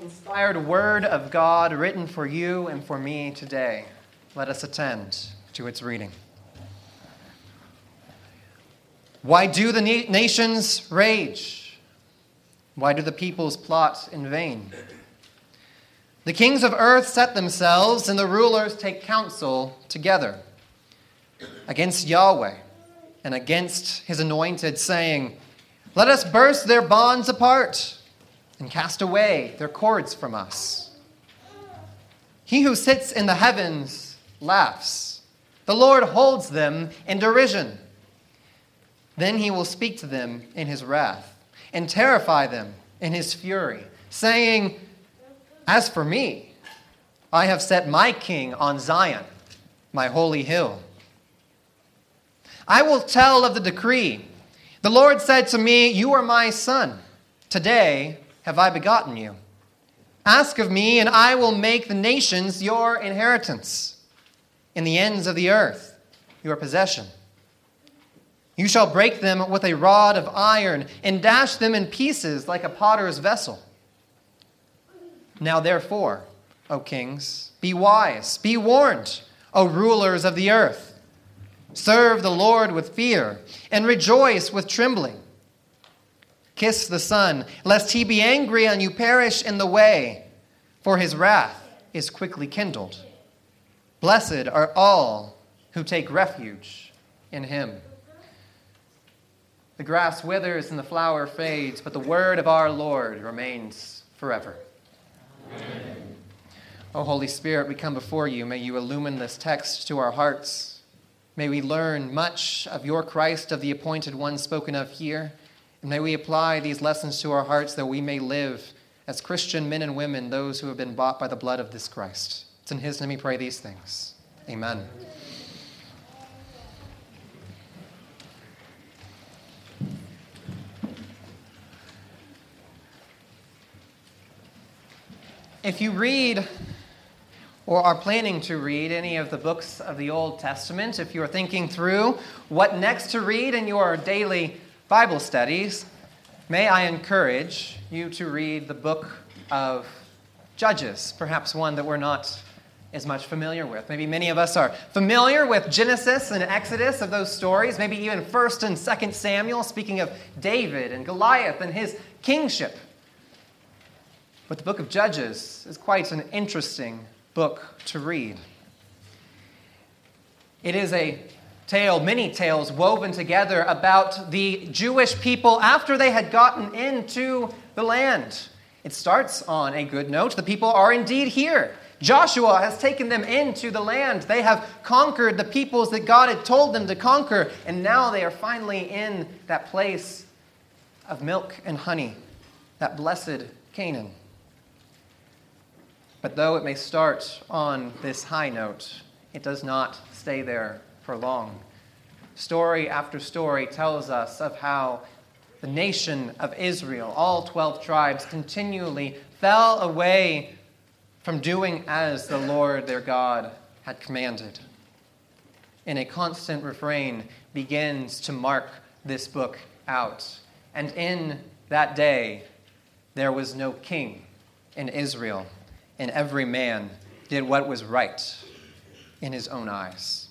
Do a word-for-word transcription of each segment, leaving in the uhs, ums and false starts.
inspired word of God written for you and for me today. Let us attend to its reading. Why do the na- nations rage? Why do the peoples plot in vain? The kings of earth set themselves, and the rulers take counsel together against Yahweh and against his anointed, saying, "Let us burst their bonds apart and cast away their cords from us." He who sits in the heavens laughs. The Lord holds them in derision. Then he will speak to them in his wrath and terrify them in his fury, saying, "As for me, I have set my king on Zion, my holy hill. I will tell of the decree. The Lord said to me, 'You are my son. Today have I begotten you. Ask of me, and I will make the nations your inheritance, and the ends of the earth your possession. You shall break them with a rod of iron and dash them in pieces like a potter's vessel.' Now therefore, O kings, be wise, be warned, O rulers of the earth. Serve the Lord with fear and rejoice with trembling. Kiss the Son, lest he be angry and you perish in the way, for his wrath is quickly kindled. Blessed are all who take refuge in him." The grass withers and the flower fades, but the word of our Lord remains forever. Amen. O Holy Spirit, we come before you. May you illumine this text to our hearts. May we learn much of your Christ, of the appointed one spoken of here. And may we apply these lessons to our hearts that we may live as Christian men and women, those who have been bought by the blood of this Christ. It's in his name we pray these things. Amen. If you read or are planning to read any of the books of the Old Testament, if you are thinking through what next to read in your daily Bible studies, may I encourage you to read the book of Judges, perhaps one that we're not as much familiar with. Maybe many of us are familiar with Genesis and Exodus, of those stories, maybe even First and Second Samuel, speaking of David and Goliath and his kingship. But the book of Judges is quite an interesting book to read. It is a tale, many tales woven together about the Jewish people after they had gotten into the land. It starts on a good note. The people are indeed here. Joshua has taken them into the land. They have conquered the peoples that God had told them to conquer, and now they are finally in that place of milk and honey, that blessed Canaan. But though it may start on this high note, it does not stay there for long. Story after story tells us of how the nation of Israel, all twelve tribes, continually fell away from doing as the Lord their God had commanded. And a constant refrain begins to mark this book out. And in that day, there was no king in Israel, and every man did what was right in his own eyes.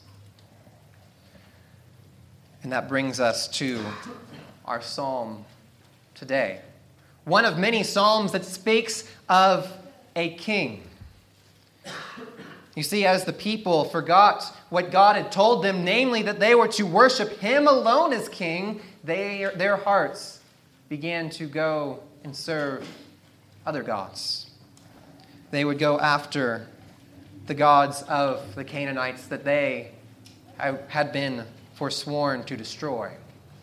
And that brings us to our psalm today. One of many psalms that speaks of a king. You see, as the people forgot what God had told them, namely that they were to worship him alone as king, they, their hearts began to go and serve other gods. They would go after the gods of the Canaanites that they had been forsworn to destroy.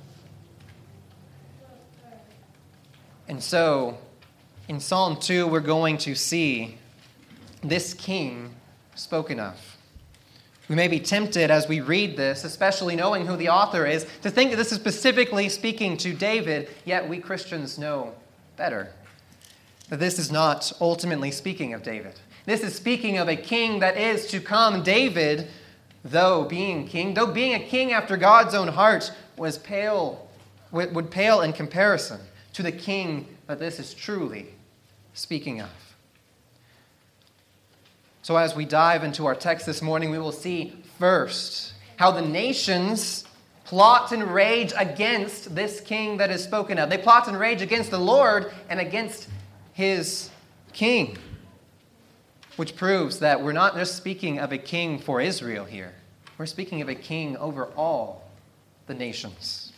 And so, in Psalm two, we're going to see this king spoken of. We may be tempted as we read this, especially knowing who the author is, to think that this is specifically speaking to David, yet we Christians know better. That this is not ultimately speaking of David. This is speaking of a king that is to come. David, though being king, though being a king after God's own heart, was pale, would pale in comparison to the king that this is truly speaking of. So as we dive into our text this morning, we will see first how the nations plot and rage against this king that is spoken of. They plot and rage against the Lord and against his king, which proves that we're not just speaking of a king for Israel here. We're speaking of a king over all the nations.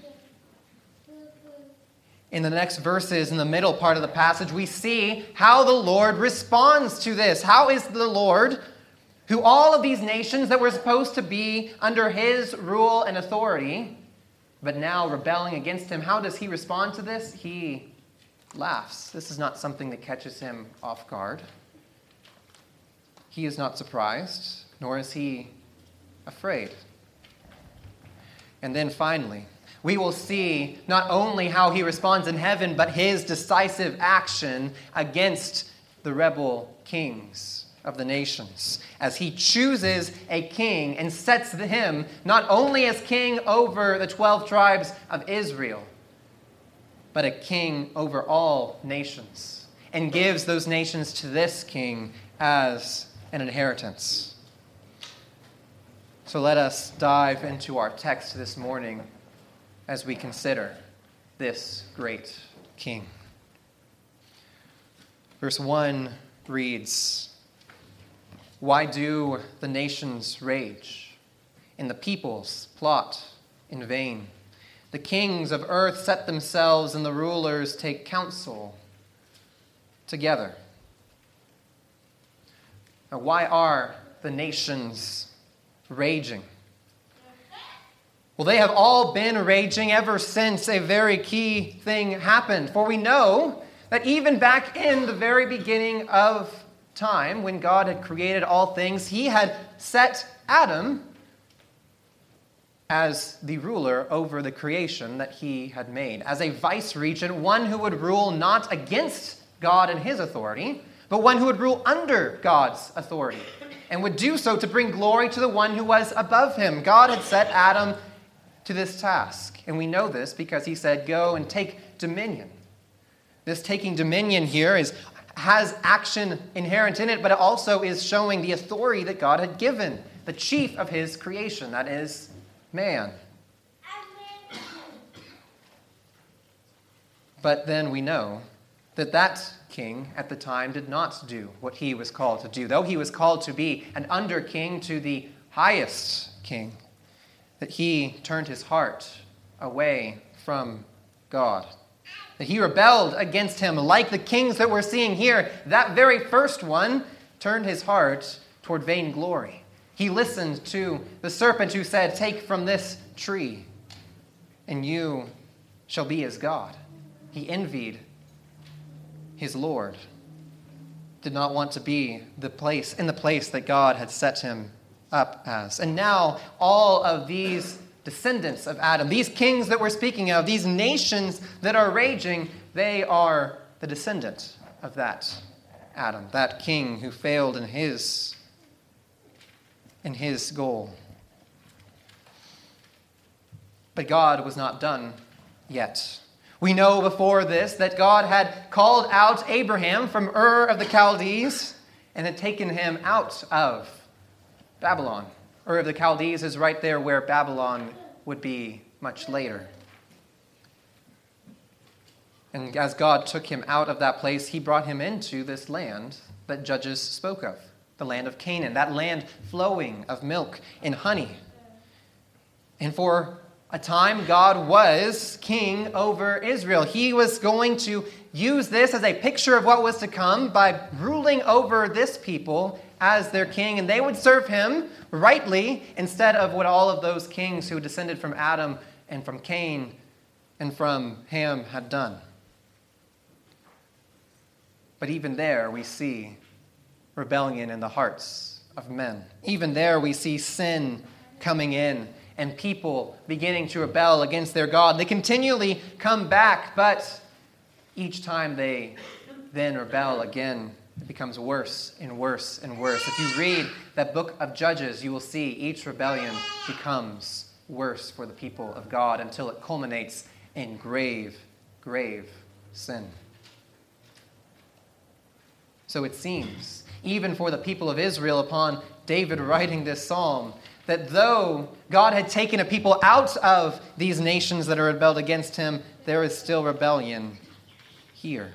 In the next verses, in the middle part of the passage, we see how the Lord responds to this. How is the Lord, who all of these nations that were supposed to be under his rule and authority, but now rebelling against him, how does he respond to this? He laughs. This is not something that catches him off guard. He is not surprised, nor is he afraid. And then finally, we will see not only how he responds in heaven, but his decisive action against the rebel kings of the nations, as he chooses a king and sets him not only as king over the twelve tribes of Israel, but a king over all nations, and gives those nations to this king as an inheritance. So let us dive into our text this morning as we consider this great king. Verse one reads, "Why do the nations rage, and the peoples plot in vain? The kings of earth set themselves, and the rulers take counsel together." Now, why are the nations raging? Well, they have all been raging ever since a very key thing happened. For we know that even back in the very beginning of time, when God had created all things, he had set Adam as the ruler over the creation that he had made, as a vice-regent, one who would rule not against God and his authority, but one who would rule under God's authority, and would do so to bring glory to the one who was above him. God had set Adam to this task, and we know this because he said, "Go and take dominion." This taking dominion here is has action inherent in it, but it also is showing the authority that God had given the chief of his creation, that is, man. But then we know that that king at the time did not do what he was called to do. Though he was called to be an under king to the highest king, that he turned his heart away from God. That he rebelled against him, like the kings that we're seeing here. That very first one turned his heart toward vainglory. He listened to the serpent who said, "Take from this tree, and you shall be as God." He envied his Lord, did not want to be the place in the place that God had set him up as. And now all of these descendants of Adam, these kings that we're speaking of, these nations that are raging, they are the descendant of that Adam, that king who failed in his in his goal. But God was not done yet. We know before this that God had called out Abraham from Ur of the Chaldees and had taken him out of Babylon. Ur of the Chaldees is right there where Babylon would be much later. And as God took him out of that place, he brought him into this land that Judges spoke of, the land of Canaan, that land flowing of milk and honey. And for a time, God was king over Israel. He was going to use this as a picture of what was to come by ruling over this people as their king, and they would serve him rightly instead of what all of those kings who descended from Adam and from Cain and from Ham had done. But even there we see rebellion in the hearts of men. Even there we see sin coming in and people beginning to rebel against their God. They continually come back, but each time they then rebel again, it becomes worse and worse and worse. If you read that book of Judges, you will see each rebellion becomes worse for the people of God until it culminates in grave, grave sin. So it seems, even for the people of Israel upon David writing this psalm, that though God had taken a people out of these nations that are rebelled against him, there is still rebellion here.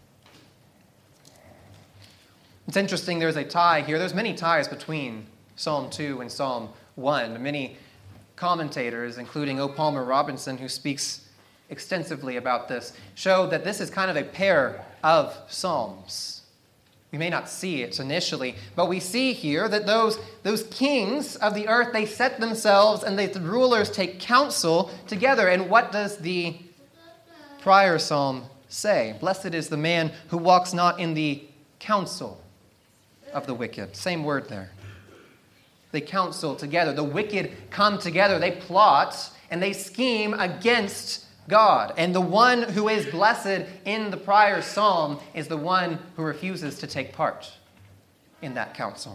It's interesting, there's a tie here. There's many ties between Psalm two and Psalm one. Many commentators, including O. Palmer Robinson, who speaks extensively about this, show that this is kind of a pair of psalms. We may not see it initially, but we see here that those, those kings of the earth, they set themselves and they, the rulers take counsel together. And what does the prior psalm say? Blessed is the man who walks not in the counsel of the wicked. Same word there. They counsel together. The wicked come together. They plot and they scheme against God. And the one who is blessed in the prior psalm is the one who refuses to take part in that counsel.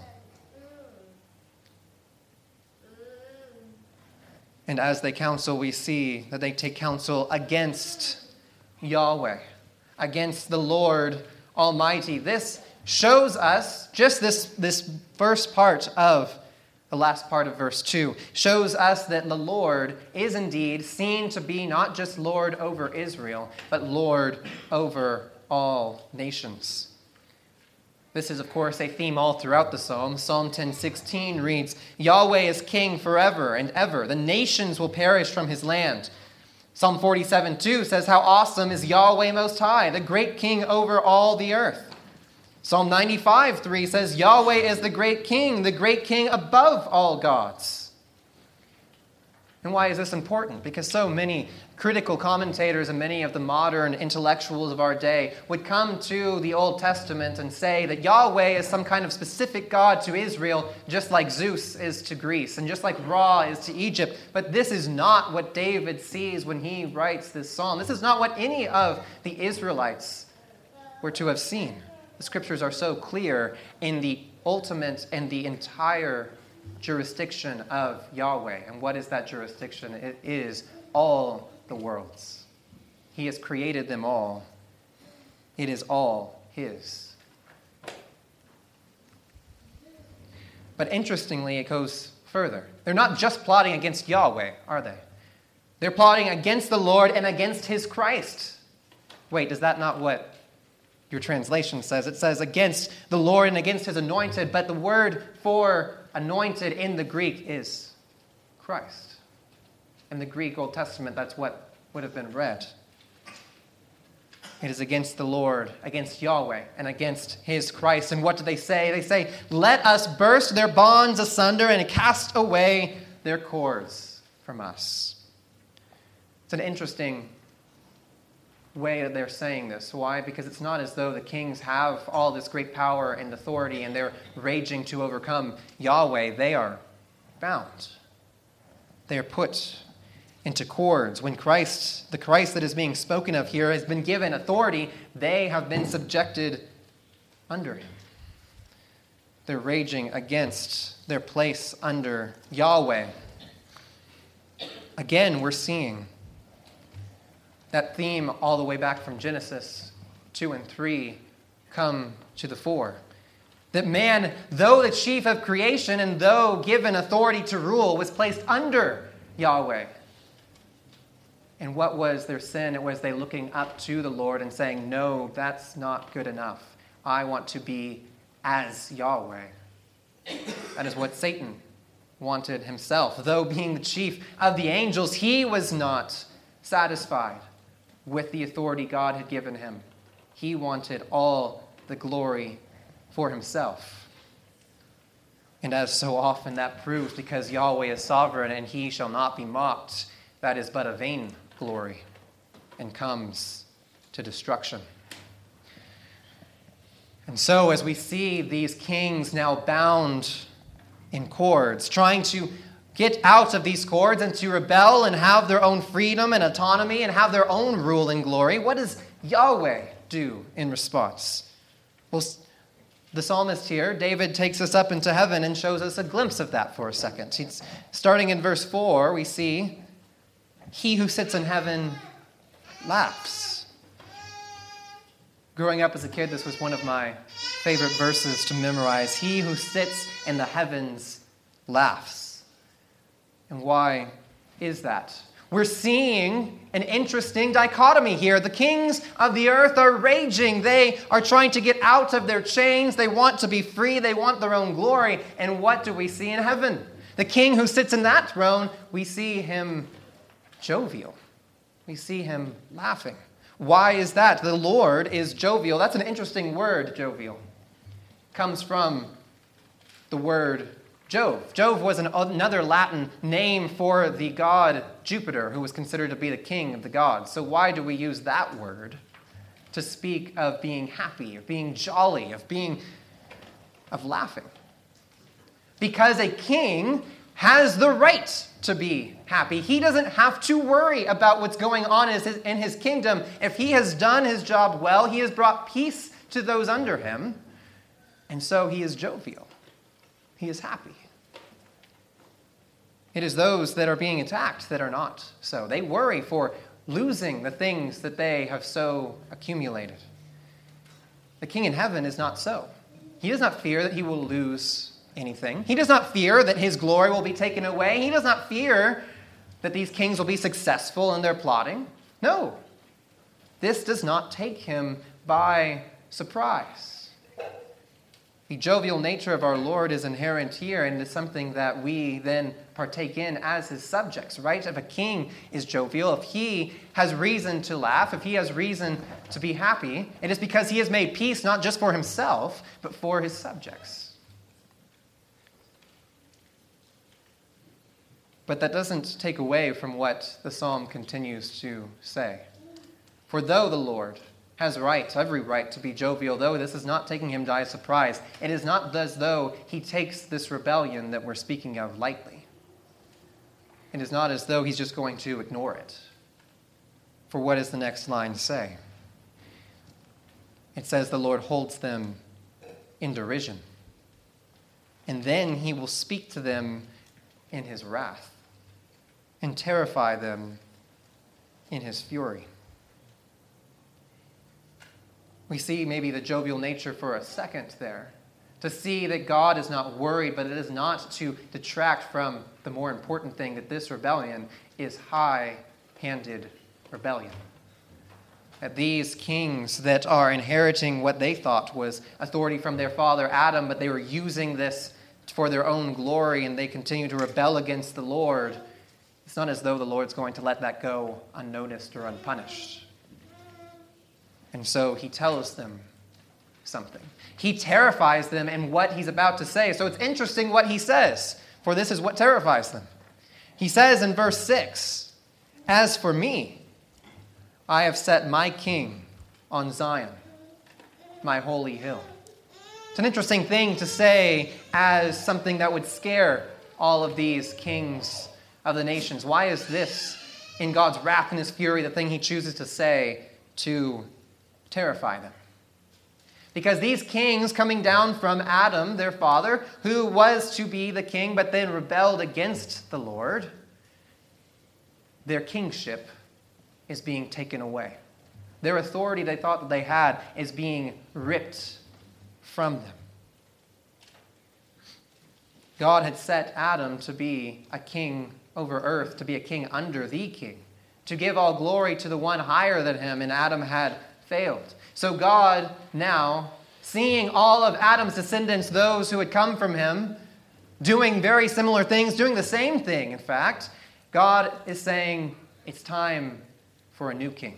And as they counsel, we see that they take counsel against Yahweh, against the Lord Almighty. This shows us, just this, this first part of the last part of verse two, shows us that the Lord is indeed seen to be not just Lord over Israel, but Lord over all nations. This is, of course, a theme all throughout the Psalm. Psalm ten sixteen reads, Yahweh is king forever and ever. The nations will perish from his land. Psalm forty-seven two says, how awesome is Yahweh Most High, the great king over all the earth. Psalm ninety-five three says, Yahweh is the great king, the great king above all gods. And why is this important? Because so many critical commentators and many of the modern intellectuals of our day would come to the Old Testament and say that Yahweh is some kind of specific God to Israel, just like Zeus is to Greece, and just like Ra is to Egypt. But this is not what David sees when he writes this psalm. This is not what any of the Israelites were to have seen. The scriptures are so clear in the ultimate and the entire jurisdiction of Yahweh. And what is that jurisdiction? It is all the worlds. He has created them all. It is all his. But interestingly, it goes further. They're not just plotting against Yahweh, are they? They're plotting against the Lord and against his Christ. Wait, is that not what your translation says? It says against the Lord and against his anointed, but the word for anointed in the Greek is Christ. In the Greek Old Testament, that's what would have been read. It is against the Lord, against Yahweh, and against his Christ. And what do they say? They say, let us burst their bonds asunder and cast away their cords from us. It's an interesting way that they're saying this. Why? Because it's not as though the kings have all this great power and authority and they're raging to overcome Yahweh. They are bound. They are put into cords. When Christ, the Christ that is being spoken of here, has been given authority, they have been subjected under him. They're raging against their place under Yahweh. Again, we're seeing that theme all the way back from Genesis two and three come to the fore. That man, though the chief of creation and though given authority to rule, was placed under Yahweh. And what was their sin? It was they looking up to the Lord and saying, no, that's not good enough. I want to be as Yahweh. That is what Satan wanted himself. Though being the chief of the angels, he was not satisfied with the authority God had given him. He wanted all the glory for himself. And as so often that proves, because Yahweh is sovereign and he shall not be mocked, that is but a vain glory and comes to destruction. And so as we see these kings now bound in cords, trying to get out of these cords and to rebel and have their own freedom and autonomy and have their own rule and glory, what does Yahweh do in response? Well, the psalmist here, David, takes us up into heaven and shows us a glimpse of that for a second. He's, starting in verse four, we see, he who sits in heaven laughs. Growing up as a kid, this was one of my favorite verses to memorize. He who sits in the heavens laughs. And why is that? We're seeing an interesting dichotomy here. The kings of the earth are raging. They are trying to get out of their chains. They want to be free. They want their own glory. And what do we see in heaven? The king who sits in that throne, we see him jovial. We see him laughing. Why is that? The Lord is jovial. That's an interesting word, jovial. It comes from the word Jove. Jove was an, another Latin name for the god Jupiter, who was considered to be the king of the gods. So why do we use that word to speak of being happy, of being jolly, of being, of laughing? Because a king has the right to be happy. He doesn't have to worry about what's going on in his, in his kingdom. If he has done his job well, he has brought peace to those under him, and so he is jovial. He is happy. It is those that are being attacked that are not so. They worry for losing the things that they have so accumulated. The king in heaven is not so. He does not fear that he will lose anything. He does not fear that his glory will be taken away. He does not fear that these kings will be successful in their plotting. No. This does not take him by surprise. The jovial nature of our Lord is inherent here, and is something that we then partake in as his subjects, right? If a king is jovial, if he has reason to laugh, if he has reason to be happy, it is because he has made peace not just for himself, but for his subjects. But that doesn't take away from what the psalm continues to say. For though the Lord has right, every right to be jovial, though this is not taking him by surprise, it is not as though he takes this rebellion that we're speaking of lightly. It is not as though he's just going to ignore it. For what does the next line say? It says the Lord holds them in derision, and then he will speak to them in his wrath and terrify them in his fury. We see maybe the jovial nature for a second there, to see that God is not worried, but it is not to detract from the more important thing, that this rebellion is high-handed rebellion. That these kings that are inheriting what they thought was authority from their father Adam, but they were using this for their own glory, and they continue to rebel against the Lord. It's not as though the Lord's going to let that go unnoticed or unpunished. And so he tells them something. He terrifies them in what he's about to say. So it's interesting what he says, for this is what terrifies them. He says in verse six, "As for me, I have set my king on Zion, my holy hill." It's an interesting thing to say as something that would scare all of these kings of the nations. Why is this, in God's wrath and his fury, the thing he chooses to say to terrify them? Because these kings coming down from Adam, their father, who was to be the king but then rebelled against the Lord, their kingship is being taken away. Their authority they thought that they had is being ripped from them. God had set Adam to be a king over earth, to be a king under the king, to give all glory to the one higher than him, and Adam had failed. So God now, seeing all of Adam's descendants, those who had come from him, doing very similar things, doing the same thing, in fact, God is saying, it's time for a new king.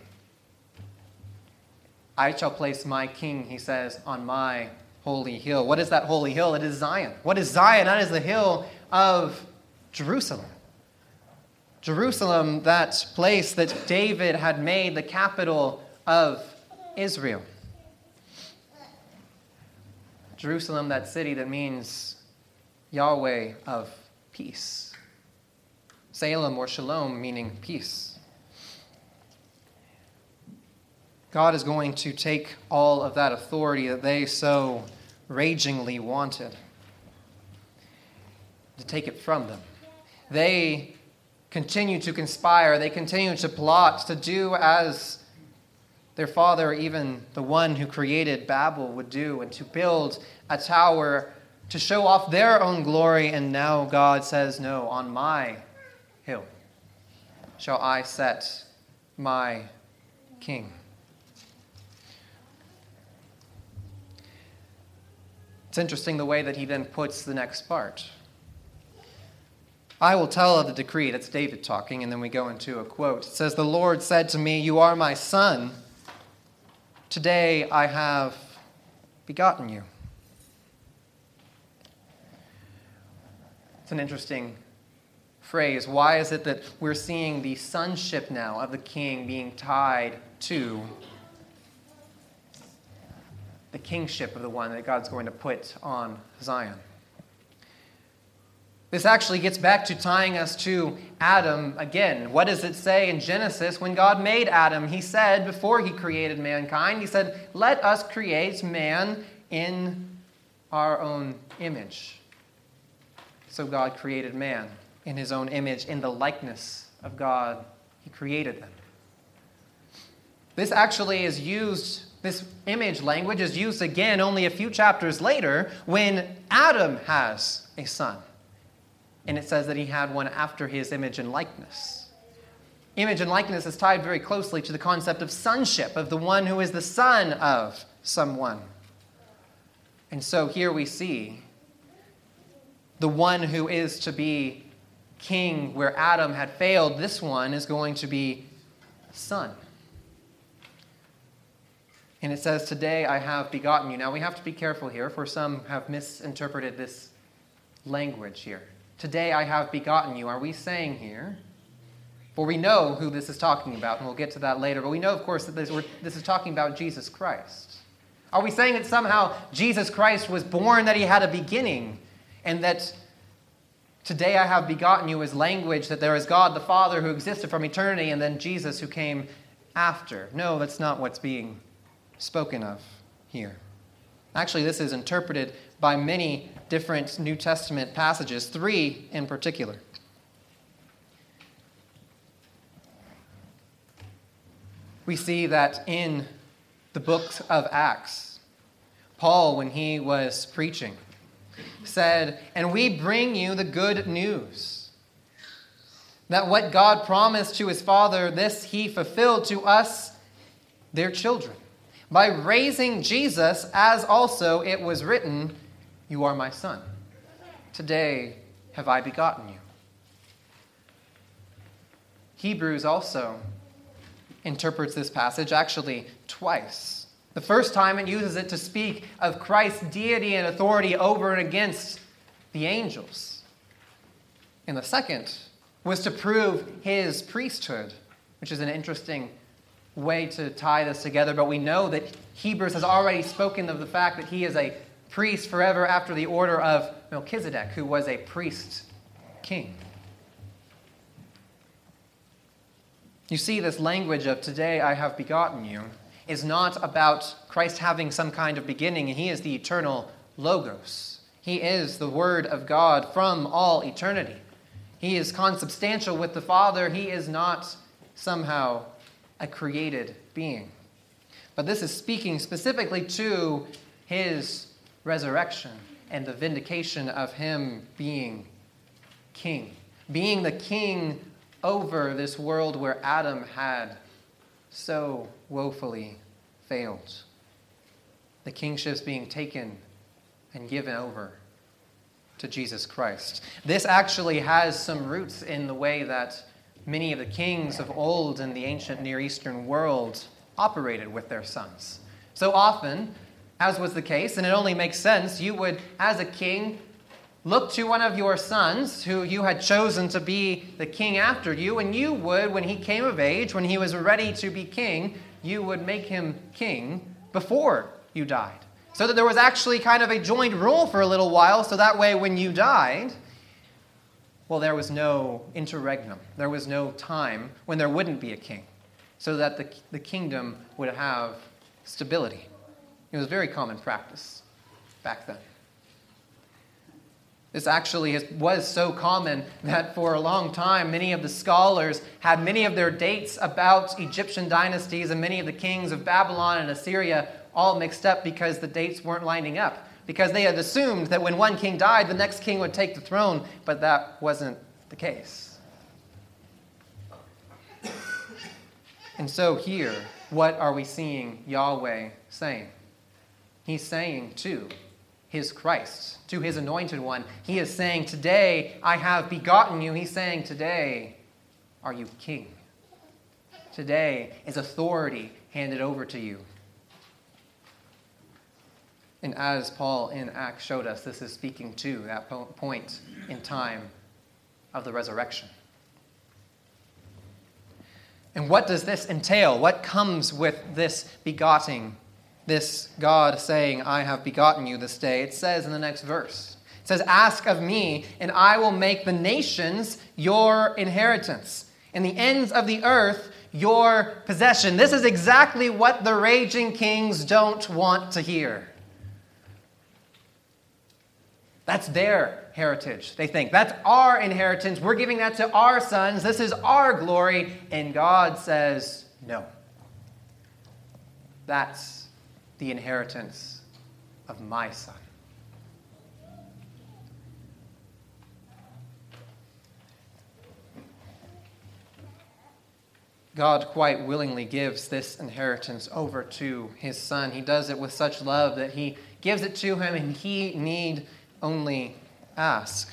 I shall place my king, he says, on my holy hill. What is that holy hill? It is Zion. What is Zion? That is the hill of Jerusalem. Jerusalem, that place that David had made the capital of Israel. Jerusalem, that city that means Yahweh of peace. Salem or Shalom, meaning peace. God is going to take all of that authority that they so ragingly wanted, to take it from them. They continue to conspire. They continue to plot to do as their father, even the one who created Babel, would do, and to build a tower to show off their own glory. And now God says, no, on my hill shall I set my king. It's interesting the way that he then puts the next part. I will tell of the decree. That's David talking, and then we go into a quote. It says, the Lord said to me, you are my son. Today I have begotten you. It's an interesting phrase. Why is it that we're seeing the sonship now of the king being tied to the kingship of the one that God's going to put on Zion? This actually gets back to tying us to Adam again. What does it say in Genesis when God made Adam? He said, before he created mankind, he said, let us create man in our own image. So God created man in his own image, in the likeness of God. He created them. This actually is used, this image language is used again only a few chapters later when Adam has a son. And it says that he had one after his image and likeness. Image and likeness is tied very closely to the concept of sonship, of the one who is the son of someone. And so here we see the one who is to be king where Adam had failed. This one is going to be son. And it says, today I have begotten you. Now we have to be careful here, for some have misinterpreted this language here. Today I have begotten you. Are we saying here, for we know who this is talking about, and we'll get to that later, but we know, of course, that this, this is talking about Jesus Christ. Are we saying that somehow Jesus Christ was born, that he had a beginning, and that today I have begotten you is language that there is God the Father who existed from eternity, and then Jesus who came after? No, that's not what's being spoken of here. Actually, this is interpreted by many different New Testament passages, three in particular. We see that in the book of Acts, Paul, when he was preaching, said, and we bring you the good news, that what God promised to his Father, this he fulfilled to us, their children, by raising Jesus, as also it was written, you are my son. Today have I begotten you. Hebrews also interprets this passage actually twice. The first time it uses it to speak of Christ's deity and authority over and against the angels. And the second was to prove his priesthood, which is an interesting way to tie this together. But we know that Hebrews has already spoken of the fact that he is a priest forever after the order of Melchizedek, who was a priest king. You see, this language of today I have begotten you is not about Christ having some kind of beginning. He is the eternal Logos. He is the Word of God from all eternity. He is consubstantial with the Father. He is not somehow a created being. But this is speaking specifically to his resurrection and the vindication of him being king. Being the king over this world where Adam had so woefully failed. The kingship's being taken and given over to Jesus Christ. This actually has some roots in the way that many of the kings of old in the ancient Near Eastern world operated with their sons. So often, as was the case, and it only makes sense, you would, as a king, look to one of your sons who you had chosen to be the king after you, and you would, when he came of age, when he was ready to be king, you would make him king before you died. So that there was actually kind of a joint rule for a little while, so that way when you died, well, there was no interregnum. There was no time when there wouldn't be a king, so that the, the kingdom would have stability. It was very common practice back then. This actually is, was so common that for a long time, many of the scholars had many of their dates about Egyptian dynasties and many of the kings of Babylon and Assyria all mixed up because the dates weren't lining up. Because they had assumed that when one king died, the next king would take the throne, but that wasn't the case. And so here, what are we seeing Yahweh saying? He's saying to his Christ, to his anointed one, he is saying, today I have begotten you. He's saying, today are you king. Today is authority handed over to you. And as Paul in Acts showed us, this is speaking to that point in time of the resurrection. And what does this entail? What comes with this begotten? This God saying, I have begotten you this day. It says in the next verse, it says, ask of me, and I will make the nations your inheritance, and the ends of the earth your possession. This is exactly what the raging kings don't want to hear. That's their heritage, they think. That's our inheritance. We're giving that to our sons. This is our glory. And God says, no. That's the inheritance of my son. God quite willingly gives this inheritance over to his son. He does it with such love that he gives it to him, and he need only ask.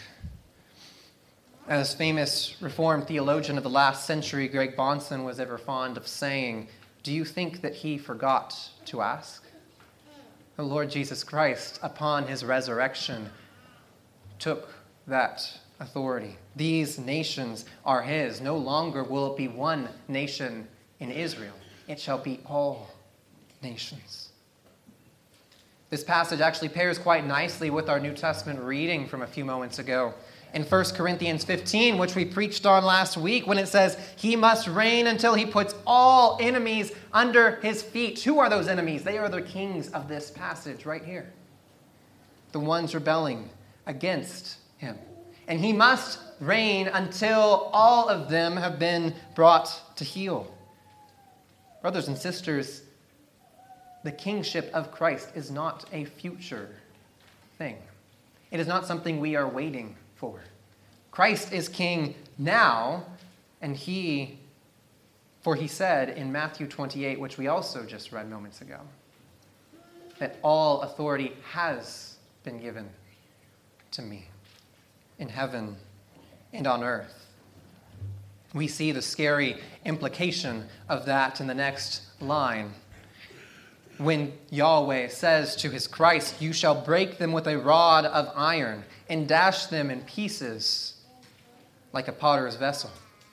As famous Reformed theologian of the last century, Greg Bahnsen, was ever fond of saying, do you think that he forgot to ask? The Lord Jesus Christ, upon his resurrection, took that authority. These nations are his. No longer will it be one nation in Israel. It shall be all nations. This passage actually pairs quite nicely with our New Testament reading from a few moments ago. In First Corinthians fifteen, which we preached on last week, when it says, he must reign until he puts all enemies under his feet. Who are those enemies? They are the kings of this passage right here. The ones rebelling against him. And he must reign until all of them have been brought to heel. Brothers and sisters, the kingship of Christ is not a future thing. It is not something we are waiting for. Christ is king now, and he, for he said in Matthew twenty-eight, which we also just read moments ago, that all authority has been given to me in heaven and on earth. We see the scary implication of that in the next line. When Yahweh says to his Christ, you shall break them with a rod of iron and dash them in pieces like a potter's vessel.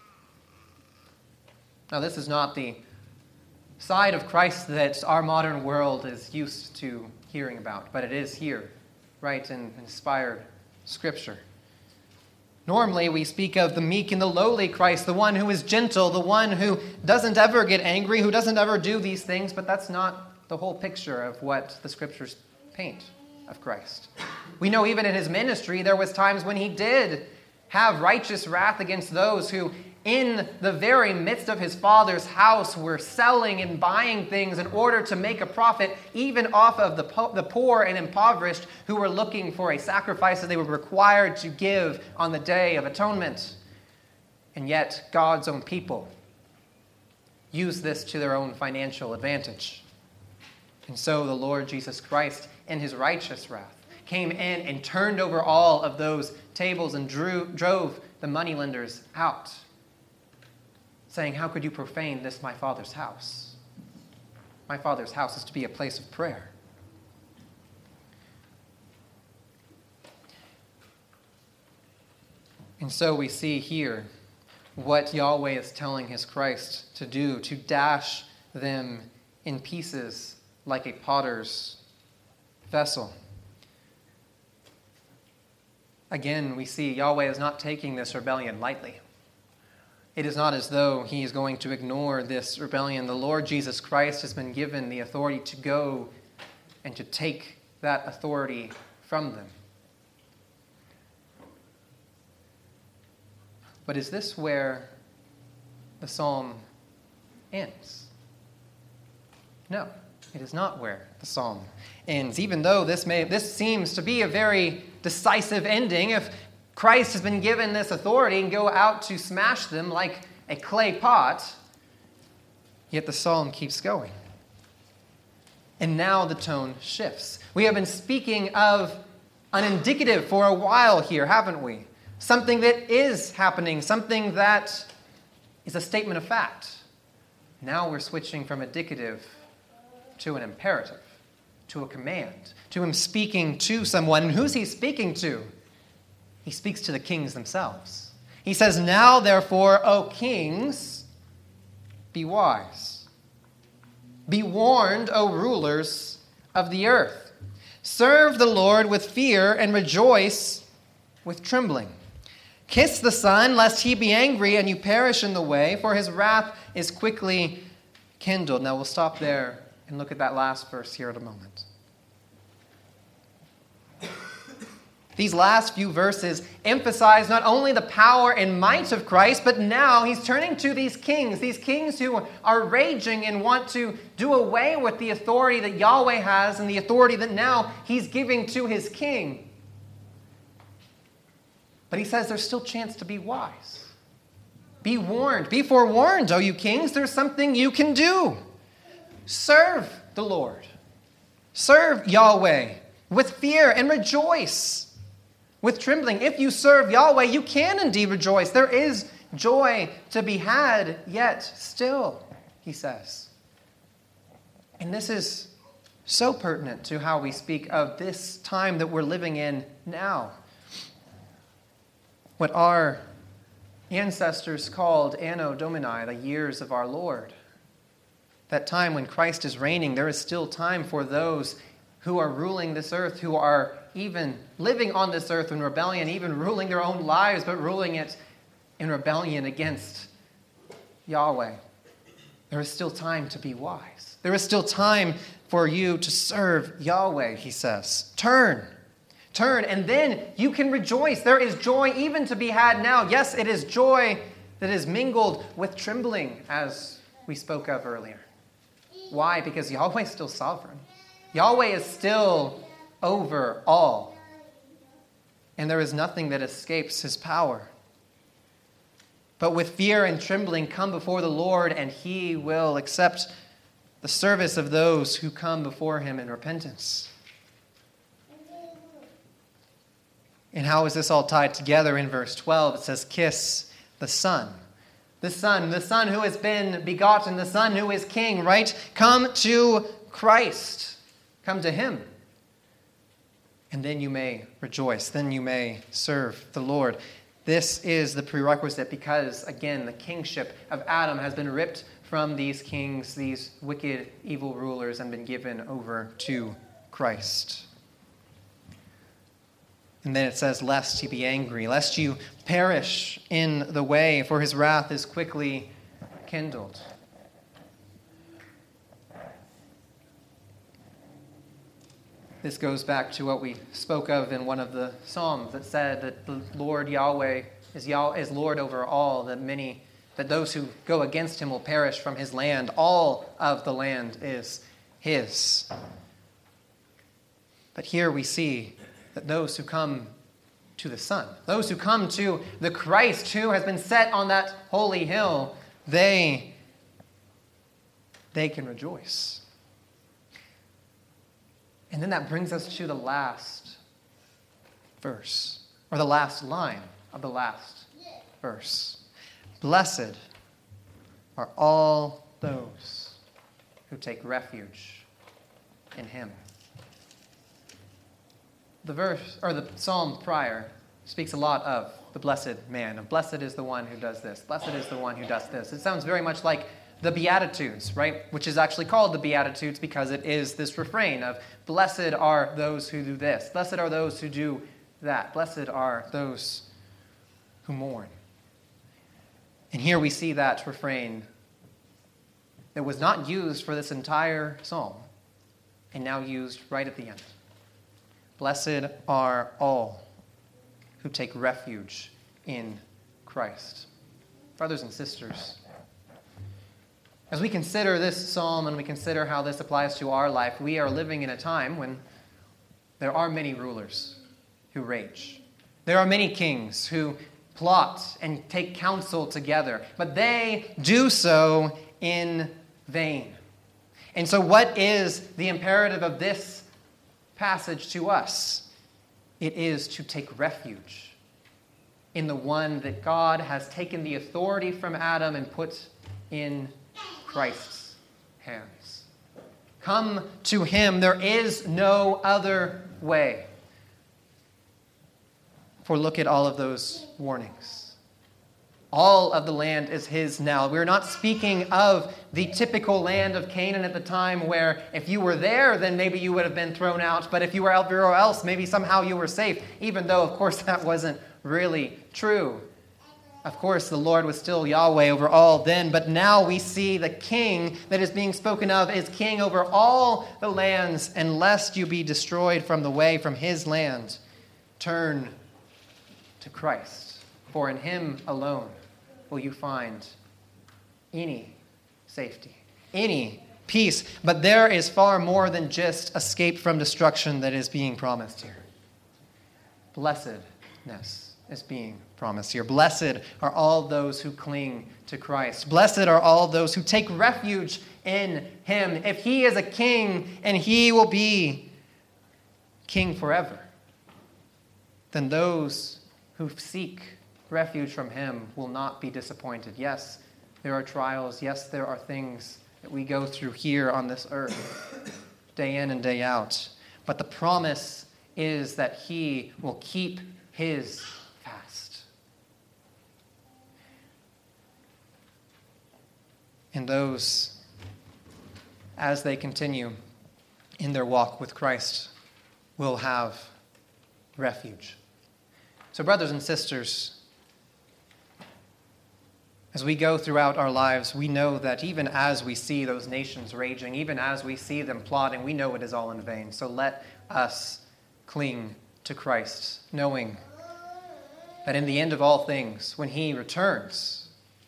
Now, this is not the side of Christ that our modern world is used to hearing about, but it is here, right, in inspired Scripture. Normally, we speak of the meek and the lowly Christ, the one who is gentle, the one who doesn't ever get angry, who doesn't ever do these things, but that's not the whole picture of what the Scriptures paint of Christ. We know even in his ministry, there was times when he did have righteous wrath against those who, in the very midst of his Father's house, were selling and buying things in order to make a profit, even off of the, po- the poor and impoverished who were looking for a sacrifice that they were required to give on the Day of Atonement. And yet, God's own people use this to their own financial advantage. And so the Lord Jesus Christ, in his righteous wrath, came in and turned over all of those tables and drew, drove the moneylenders out, saying, how could you profane this, my Father's house? My Father's house is to be a place of prayer. And so we see here what Yahweh is telling his Christ to do, to dash them in pieces like a potter's vessel. Again, we see Yahweh is not taking this rebellion lightly. It is not as though he is going to ignore this rebellion. The Lord Jesus Christ has been given the authority to go and to take that authority from them. But is this where the psalm ends? No, it is not where the psalm ends, even though this may this seems to be a very decisive ending. If Christ has been given this authority and go out to smash them like a clay pot, yet the psalm keeps going. And now the tone shifts. We have been speaking of an indicative for a while here, haven't we? Something that is happening, something that is a statement of fact. Now we're switching from indicative to an imperative, to a command, to him speaking to someone. And who's he speaking to? He speaks to the kings themselves. He says, "Now therefore, O kings, be wise. Be warned, O rulers of the earth. Serve the Lord with fear and rejoice with trembling. Kiss the Son, lest he be angry and you perish in the way, for his wrath is quickly kindled." Now we'll stop there and look at that last verse here in a moment. These last few verses emphasize not only the power and might of Christ, but now he's turning to these kings, these kings who are raging and want to do away with the authority that Yahweh has and the authority that now he's giving to his king. But he says there's still chance to be wise. Be warned, be forewarned, O you kings, there's something you can do. Serve the Lord. Serve Yahweh with fear and rejoice with trembling. If you serve Yahweh, you can indeed rejoice. There is joy to be had, yet still, he says. And this is so pertinent to how we speak of this time that we're living in now. What our ancestors called Anno Domini, the years of our Lord. That time when Christ is reigning, there is still time for those who are ruling this earth, who are even living on this earth in rebellion, even ruling their own lives, but ruling it in rebellion against Yahweh. There is still time to be wise. There is still time for you to serve Yahweh, he says. Turn. Turn, and then you can rejoice. There is joy even to be had now. Yes, it is joy that is mingled with trembling, as we spoke of earlier. Why? Because Yahweh is still sovereign. Yahweh is still over all. And there is nothing that escapes his power. But with fear and trembling, come before the Lord, and he will accept the service of those who come before him in repentance. And how is this all tied together? In verse twelve, it says, kiss the Son. The Son, the Son who has been begotten, the Son who is King, right? Come to Christ. Come to him. And then you may rejoice. Then you may serve the Lord. This is the prerequisite because, again, the kingship of Adam has been ripped from these kings, these wicked, evil rulers, and been given over to Christ. And then it says, lest he be angry, lest you perish in the way, for his wrath is quickly kindled. This goes back to what we spoke of in one of the Psalms that said that the Lord Yahweh is, Yah- is Lord over all, that many, that those who go against him will perish from his land. All of the land is his. But here we see that those who come to the Son, those who come to the Christ who has been set on that holy hill, they, they can rejoice. And then that brings us to the last verse, or the last line of the last verse. Blessed are all those who take refuge in him. The verse, or the psalm prior, speaks a lot of the blessed man. And blessed is the one who does this. Blessed is the one who does this. It sounds very much like the Beatitudes, right? Which is actually called the Beatitudes because it is this refrain of, blessed are those who do this. Blessed are those who do that. Blessed are those who mourn. And here we see that refrain that was not used for this entire psalm and now used right at the end. Blessed are all who take refuge in Christ. Brothers and sisters, as we consider this psalm and we consider how this applies to our life, we are living in a time when there are many rulers who rage. There are many kings who plot and take counsel together, but they do so in vain. And so what is the imperative of this passage to us? It is to take refuge in the one that God has taken the authority from Adam and put in Christ's hands. Come to him. There is no other way. For look at all of those warnings. All of the land is his now. We're not speaking of the typical land of Canaan at the time where if you were there, then maybe you would have been thrown out. But if you were everywhere else, maybe somehow you were safe, even though, of course, that wasn't really true. Of course, the Lord was still Yahweh over all then, but now we see the king that is being spoken of is king over all the lands, and lest you be destroyed from the way from his land, turn to Christ, for in him alone will you find any safety, any peace. But there is far more than just escape from destruction that is being promised here. Blessedness is being promised here. Blessed are all those who cling to Christ. Blessed are all those who take refuge in him. If he is a king and he will be king forever, then those who seek refuge from him will not be disappointed. Yes, there are trials. Yes, there are things that we go through here on this earth, day in and day out. But the promise is that he will keep his fast. And those, as they continue in their walk with Christ, will have refuge. So, brothers and sisters, as we go throughout our lives, we know that even as we see those nations raging, even as we see them plotting, we know it is all in vain. So let us cling to Christ, knowing that in the end of all things, when he returns,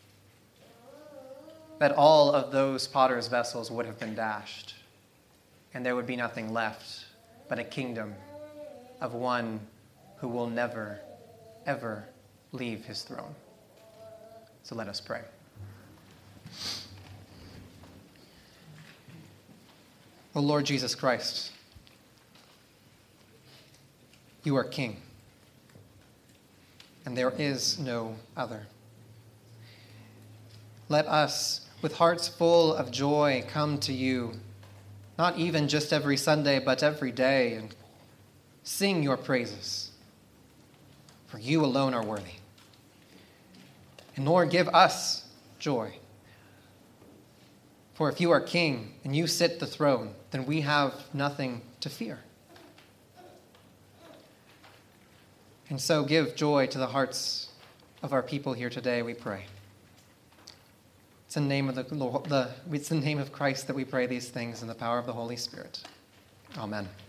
that all of those potter's vessels would have been dashed, and there would be nothing left but a kingdom of one who will never, ever leave his throne. So let us pray. O Lord Jesus Christ, you are King, and there is no other. Let us, with hearts full of joy, come to you, not even just every Sunday, but every day, and sing your praises, for you alone are worthy. And Lord, give us joy. For if you are king and you sit the throne, then we have nothing to fear. And so give joy to the hearts of our people here today, we pray. It's in the name of the, the it's in the name of Christ that we pray these things in the power of the Holy Spirit. Amen.